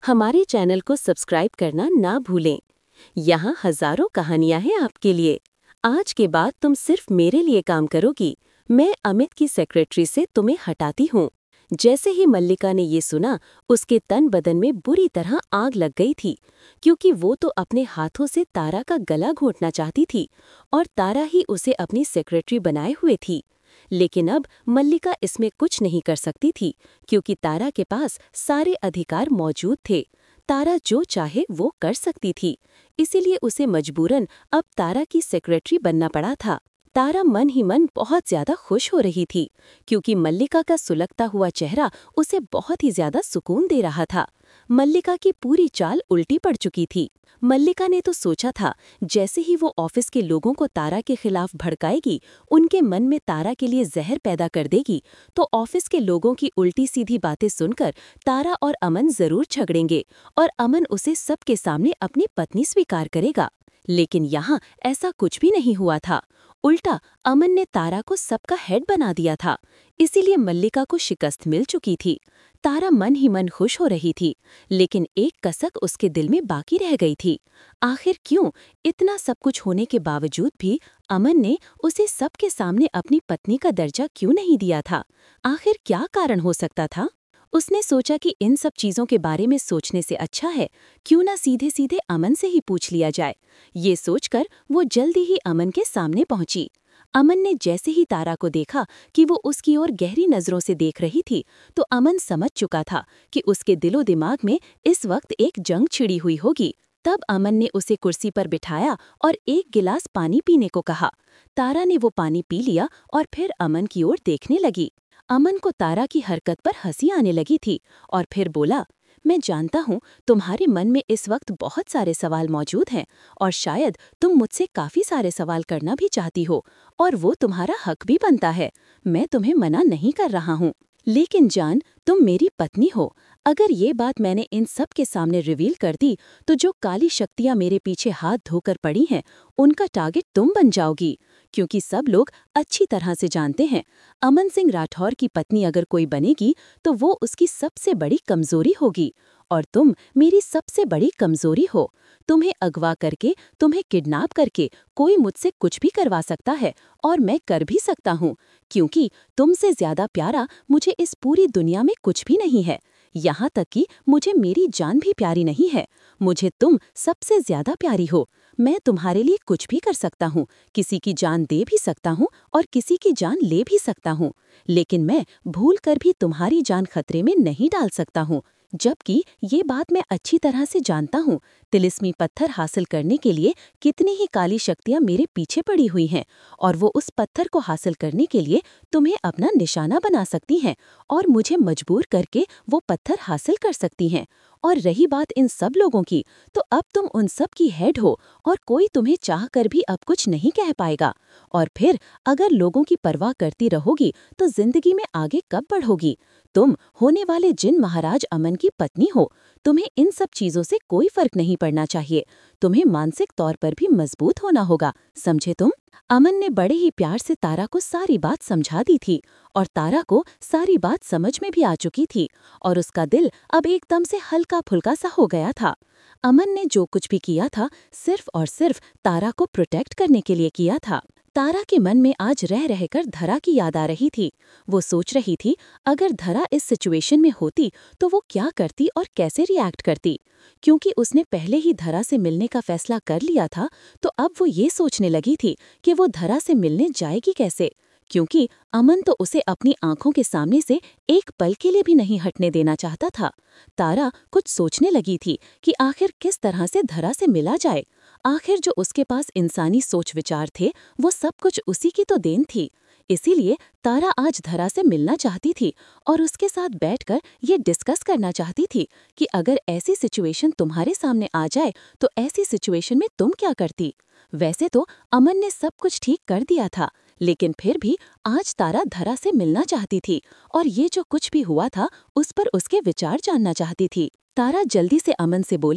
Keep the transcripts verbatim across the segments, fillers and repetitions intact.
हमारे चैनल को सब्सक्राइब करना ना भूलें। यहाँ हजारों कहानियाँ हैं आपके लिए। आज के बाद तुम सिर्फ मेरे लिए काम करोगी। मैं अमित की सेक्रेटरी से तुम्हें हटाती हूँ। जैसे ही मल्लिका ने ये सुना, उसके तन बदन में बुरी तरह आग लग गई थी, क्योंकि वो तो अपने हाथों से तारा का गला घोंटना चाहती थी और तारा ही उसे अपनी सेक्रेटरी बनाए हुए थी। लेकिन अब मल्लिका इसमें कुछ नहीं कर सकती थी, क्योंकि तारा के पास सारे अधिकार मौजूद थे। तारा जो चाहे वो कर सकती थी, इसीलिए उसे मजबूरन अब तारा की सेक्रेटरी बनना पड़ा था। तारा मन ही मन बहुत ज्यादा खुश हो रही थी, क्योंकि मल्लिका का सुलगता हुआ चेहरा उसे बहुत ही ज्यादा सुकून दे रहा था। मल्लिका की पूरी चाल उल्टी पड़ चुकी थी। मल्लिका ने तो सोचा था, जैसे ही वो ऑफिस के लोगों को तारा के खिलाफ भड़काएगी, उनके मन में तारा के लिए जहर पैदा कर देगी, तो ऑफिस के लोगों की उल्टी सीधी बातें सुनकर तारा और अमन जरूर झगड़ेंगे और अमन उसे सबके सामने अपनी पत्नी स्वीकार करेगा। लेकिन यहाँ ऐसा कुछ भी नहीं हुआ था। उल्टा अमन ने तारा को सबका हेड बना दिया था। इसीलिए मल्लिका को शिकस्त मिल चुकी थी। तारा मन ही मन खुश हो रही थी, लेकिन एक कसक उसके दिल में बाकी रह गई थी। आखिर क्यों इतना सब कुछ होने के बावजूद भी अमन ने उसे सबके सामने अपनी पत्नी का दर्जा क्यों नहीं दिया था? आखिर क्या कारण हो सकता था? उसने सोचा कि इन सब चीजों के बारे में सोचने से अच्छा है क्यों ना सीधे सीधे अमन से ही पूछ लिया जाए। ये सोचकर वो जल्दी ही अमन के सामने पहुंची। अमन ने जैसे ही तारा को देखा कि वो उसकी ओर गहरी नजरों से देख रही थी, तो अमन समझ चुका था कि उसके दिलो दिमाग में इस वक्त एक जंग छिड़ी हुई होगी। तब अमन ने उसे कुर्सी पर बिठाया और एक गिलास पानी पीने को कहा। तारा ने वो पानी पी लिया और फिर अमन की ओर देखने लगी। अमन को तारा की हरकत पर हंसी आने लगी थी और फिर बोला, मैं जानता हूँ तुम्हारे मन में इस वक्त बहुत सारे सवाल मौजूद हैं और शायद तुम मुझसे काफी सारे सवाल करना भी चाहती हो और वो तुम्हारा हक भी बनता है। मैं तुम्हें मना नहीं कर रहा हूँ, लेकिन जान, तुम मेरी पत्नी हो। अगर ये बात मैंने इन सब के सामने रिवील कर दी, तो जो काली शक्तियाँ मेरे पीछे हाथ धोकर पड़ी हैं, उनका टारगेट तुम बन जाओगी। क्योंकि सब लोग अच्छी तरह से जानते हैं, अमन सिंह राठौर की पत्नी अगर कोई बनेगी तो वो उसकी सबसे बड़ी कमजोरी होगी, और तुम मेरी सबसे बड़ी कमजोरी हो। तुम्हें अगवा करके, तुम्हें किडनैप करके कोई मुझसे कुछ भी करवा सकता है और मैं कर भी सकता हूँ, क्योंकि तुमसे ज्यादा प्यारा मुझे इस पूरी दुनिया में कुछ भी नहीं है। यहाँ तक कि मुझे मेरी जान भी प्यारी नहीं है। मुझे तुम सबसे ज्यादा प्यारी हो। मैं तुम्हारे लिए कुछ भी कर सकता हूँ, किसी की जान दे भी सकता हूँ और किसी की जान ले भी सकता हूँ, लेकिन मैं भूल कर भी तुम्हारी जान खतरे में नहीं डाल सकता हूँ। जबकि ये बात मैं अच्छी तरह से जानता हूँ, तिलिस्मी पत्थर हासिल करने के लिए कितनी ही काली शक्तियाँ मेरे पीछे पड़ी हुई हैं, और वो उस पत्थर को हासिल करने के लिए तुम्हें अपना निशाना बना सकती हैं और मुझे मजबूर करके वो पत्थर हासिल कर सकती हैं। और रही बात इन सब लोगों की, तो अब तुम उन सब की हेड हो और कोई तुम्हें चाह कर भी अब कुछ नहीं कह पाएगा। और फिर अगर लोगों की परवाह करती रहोगी तो जिंदगी में आगे कब बढ़ोगी? तुम होने वाले जिन महाराज अमन की पत्नी हो। तुम्हें इन सब चीजों से कोई फर्क नहीं पड़ना चाहिए। तुम्हें मानसिक तौर पर भी मजबूत होना होगा, समझे तुम? अमन ने बड़े ही प्यार से तारा को सारी बात समझा दी थी, और तारा को सारी बात समझ में भी आ चुकी थी और उसका दिल अब एकदम से हल्का फुल्का सा हो गया था। अमन ने जो कुछ भी किया था, सिर्फ और सिर्फ तारा को प्रोटेक्ट करने के लिए किया था। तारा के मन में आज रह रहकर धरा की याद आ रही थी। वो सोच रही थी, अगर धरा इस सिचुएशन में होती तो वो क्या करती और कैसे रिएक्ट करती। क्योंकि उसने पहले ही धरा से मिलने का फैसला कर लिया था, तो अब वो ये सोचने लगी थी कि वो धरा से मिलने जाएगी कैसे, क्योंकि अमन तो उसे अपनी आंखों के सामने से एक पल के लिए भी नहीं हटने देना चाहता था। तारा कुछ सोचने लगी थी कि आखिर किस तरह से धरा से मिला जाए। आखिर जो उसके पास इंसानी सोच विचार थे, वो सब कुछ उसी की तो देन थी। इसीलिए तारा आज धरा से मिलना चाहती थी और उसके साथ बैठकर ये डिस्कस करना चाहती थी कि अगर ऐसी सिचुएशन तुम्हारे सामने आ जाए तो ऐसी सिचुएशन में तुम क्या करती। वैसे तो अमन ने सब कुछ ठीक कर दिया था, लेकिन फिर भी आज तारा धरा से मिलना चाहती थी और ये जो कुछ भी हुआ था उस पर उसके विचार जानना चाहती थी। तारा जल्दी से अमन से बोली,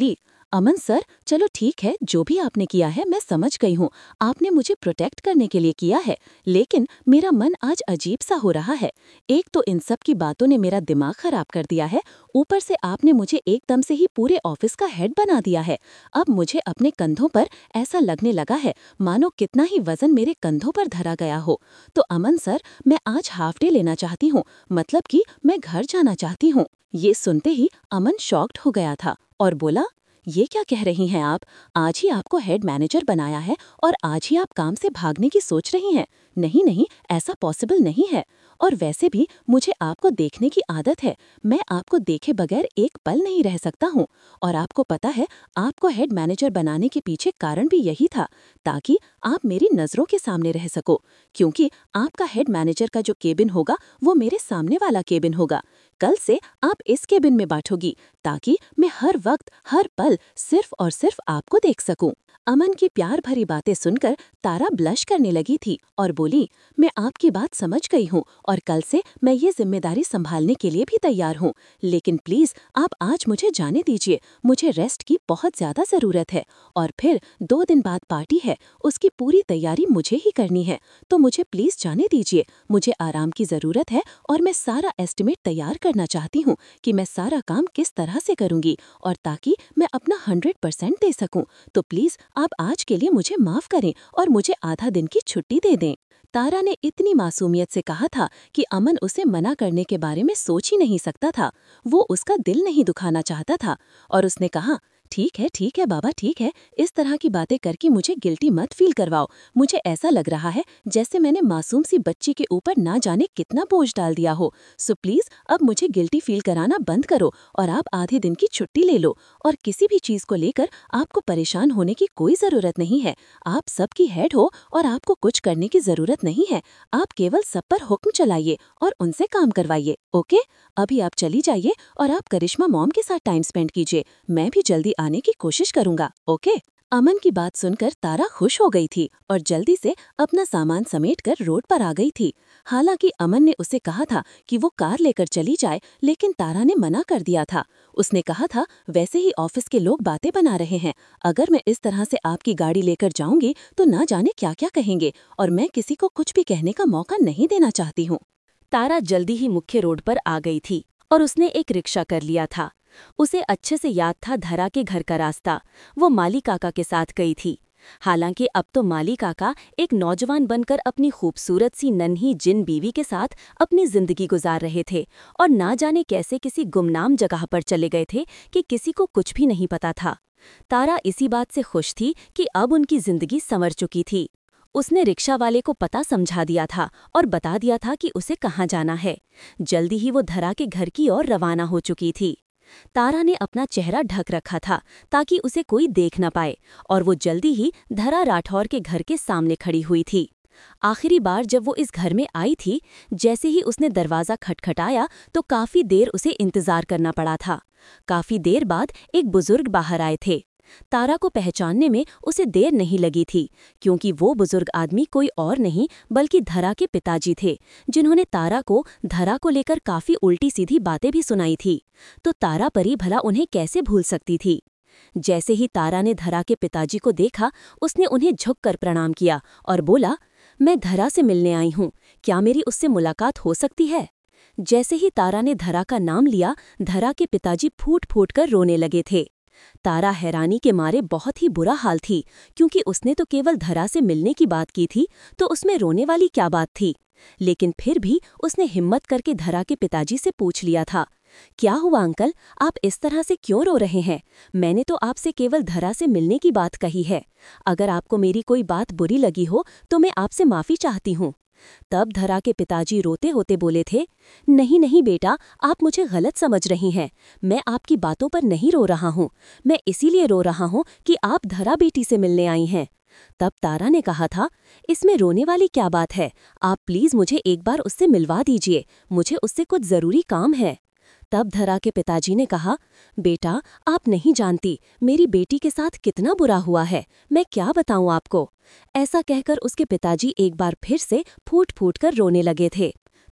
अमन सर, चलो ठीक है, जो भी आपने किया है मैं समझ गई हूँ। आपने मुझे प्रोटेक्ट करने के लिए किया है, लेकिन मेरा मन आज अजीब सा हो रहा है। एक तो इन सब की बातों ने मेरा दिमाग खराब कर दिया है, ऊपर से आपने मुझे एकदम से ही पूरे ऑफिस का हेड बना दिया है। अब मुझे अपने कंधों पर ऐसा लगने लगा है मानो कितना ही वजन मेरे कंधों पर धरा गया हो। तो अमन सर, मैं आज हाफ डे लेना चाहती हूँ, मतलब कि मैं घर जाना चाहती हूँ। ये सुनते ही अमन शॉक्ड हो गया था और बोला, ये क्या कह रही हैं आप? आज ही आपको हेड मैनेजर बनाया है और आज ही आप काम से भागने की सोच रही हैं? नहीं नहीं, ऐसा पॉसिबल नहीं है। और वैसे भी मुझे आपको देखने की आदत है, मैं आपको देखे बगैर एक पल नहीं रह सकता हूँ। और आपको पता है, आपको हेड मैनेजर बनाने के पीछे कारण भी यही था, ताकि आप मेरी नज़रों के सामने रह सको, क्योंकि आपका हेड मैनेजर का जो केबिन होगा वो मेरे सामने वाला केबिन होगा। कल से आप इस केबिन में बैठोगी, ताकि मैं हर वक्त हर पल सिर्फ और सिर्फ आपको देख सकूं। अमन की प्यार भरी बातें सुनकर तारा ब्लश करने लगी थी और बोली, मैं आपकी बात समझ गई हूँ और कल से मैं ये जिम्मेदारी संभालने के लिए भी तैयार हूँ, लेकिन प्लीज आप आज मुझे जाने दीजिए, मुझे रेस्ट की बहुत ज्यादा जरूरत है। और फिर दो दिन बाद पार्टी है, उसकी पूरी तैयारी मुझे ही करनी है, तो मुझे प्लीज जाने दीजिए। मुझे आराम की जरूरत है और मैं सारा एस्टिमेट तैयार करना चाहती हूँ कि मैं सारा काम किस तरह से करूँगी, और ताकि मैं अपना हंड्रेड परसेंट दे सकूं। तो प्लीज आप आज के लिए मुझे माफ करें और मुझे आधा दिन की छुट्टी दे दें। तारा ने इतनी मासूमियत से कहा था कि अमन उसे मना करने के बारे में सोच ही नहीं सकता था। वो उसका दिल नहीं दुखाना चाहता था और उसने कहा, ठीक है ठीक है बाबा, ठीक है, इस तरह की बातें करके मुझे गिल्टी मत फील करवाओ। मुझे ऐसा लग रहा है जैसे मैंने मासूम सी बच्ची के ऊपर ना जाने कितना बोझ डाल दिया हो। सो प्लीज अब मुझे गिल्टी फील कराना बंद करो और आप आधे दिन की छुट्टी ले लो। और किसी भी चीज को लेकर आपको परेशान होने की कोई जरूरत नहीं है। आप सबकी हेड हो और आपको कुछ करने की जरूरत नहीं है। आप केवल सब पर हुक्म चलाइए और उनसे काम करवाइए। ओके, अभी आप चली जाइए और आप करिश्मा मॉम के साथ टाइम स्पेंड कीजिए। मैं भी जल्दी आने की कोशिश करूंगा। ओके। अमन की बात सुनकर तारा खुश हो गई थी और जल्दी से अपना सामान समेटकर रोड पर आ गई थी। हालांकि अमन ने उसे कहा था कि वो कार लेकर चली जाए, लेकिन तारा ने मना कर दिया था। उसने कहा था, वैसे ही ऑफिस के लोग बातें बना रहे हैं, अगर मैं इस तरह से आपकी गाड़ी लेकर जाऊंगी तो ना जाने क्या क्या कहेंगे, और मैं किसी को कुछ भी कहने का मौका नहीं देना चाहती हूँ। तारा जल्दी ही मुख्य रोड पर आ गई थी और उसने एक रिक्शा कर लिया था। उसे अच्छे से याद था धरा के घर का रास्ता। वो माली काका के साथ गई थी। हालांकि अब तो माली काका एक नौजवान बनकर अपनी खूबसूरत सी नन्ही जिन बीवी के साथ अपनी जिंदगी गुजार रहे थे और ना जाने कैसे किसी गुमनाम जगह पर चले गए थे कि किसी को कुछ भी नहीं पता था। तारा इसी बात से खुश थी कि अब उनकी जिंदगी संवर चुकी थी। उसने रिक्शा वाले को पता समझा दिया था और बता दिया था कि उसे कहाँ जाना है। जल्दी ही वो धरा के घर की ओर रवाना हो चुकी थी। तारा ने अपना चेहरा ढक रखा था ताकि उसे कोई देख न पाए, और वो जल्दी ही धरा राठौर के घर के सामने खड़ी हुई थी। आखिरी बार जब वो इस घर में आई थी, जैसे ही उसने दरवाज़ा खटखटाया तो काफ़ी देर उसे इंतज़ार करना पड़ा था। काफ़ी देर बाद एक बुजुर्ग बाहर आए थे। तारा को पहचानने में उसे देर नहीं लगी थी, क्योंकि वो बुजुर्ग आदमी कोई और नहीं बल्कि धरा के पिताजी थे, जिन्होंने तारा को धरा को लेकर काफ़ी उल्टी सीधी बातें भी सुनाई थी। तो तारा परी भला उन्हें कैसे भूल सकती थी। जैसे ही तारा ने धरा के पिताजी को देखा, उसने उन्हें झुककर प्रणाम किया और बोला, मैं धरा से मिलने आई हूँ, क्या मेरी उससे मुलाकात हो सकती है? जैसे ही तारा ने धरा का नाम लिया, धरा के पिताजी फूट फूट कर रोने लगे थे। तारा हैरानी के मारे बहुत ही बुरा हाल थी, क्योंकि उसने तो केवल धरा से मिलने की बात की थी, तो उसमें रोने वाली क्या बात थी। लेकिन फिर भी उसने हिम्मत करके धरा के पिताजी से पूछ लिया था, क्या हुआ अंकल, आप इस तरह से क्यों रो रहे हैं? मैंने तो आपसे केवल धरा से मिलने की बात कही है। अगर आपको मेरी कोई बात बुरी लगी हो तो मैं आपसे माफ़ी चाहती हूँ। तब धरा के पिताजी रोते होते बोले थे, नहीं नहीं बेटा, आप मुझे गलत समझ रही हैं। मैं आपकी बातों पर नहीं रो रहा हूँ। मैं इसीलिए रो रहा हूँ कि आप धरा बेटी से मिलने आई हैं। तब तारा ने कहा था, इसमें रोने वाली क्या बात है? आप प्लीज़ मुझे एक बार उससे मिलवा दीजिए, मुझे उससे कुछ ज़रूरी काम है। तब धरा के पिताजी ने कहा, बेटा, आप नहीं जानती मेरी बेटी के साथ कितना बुरा हुआ है, मैं क्या बताऊं आपको। ऐसा कहकर उसके पिताजी एक बार फिर से फूट फूट कर रोने लगे थे।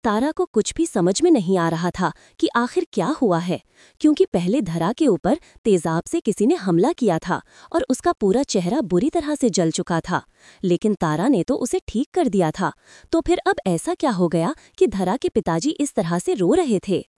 तारा को कुछ भी समझ में नहीं आ रहा था कि आखिर क्या हुआ है, क्योंकि पहले धरा के ऊपर तेजाब से किसी ने हमला किया था और उसका पूरा चेहरा बुरी तरह से जल चुका था। लेकिन तारा ने तो उसे ठीक कर दिया था। तो फिर अब ऐसा क्या हो गया कि धरा के पिताजी इस तरह से रो रहे थे?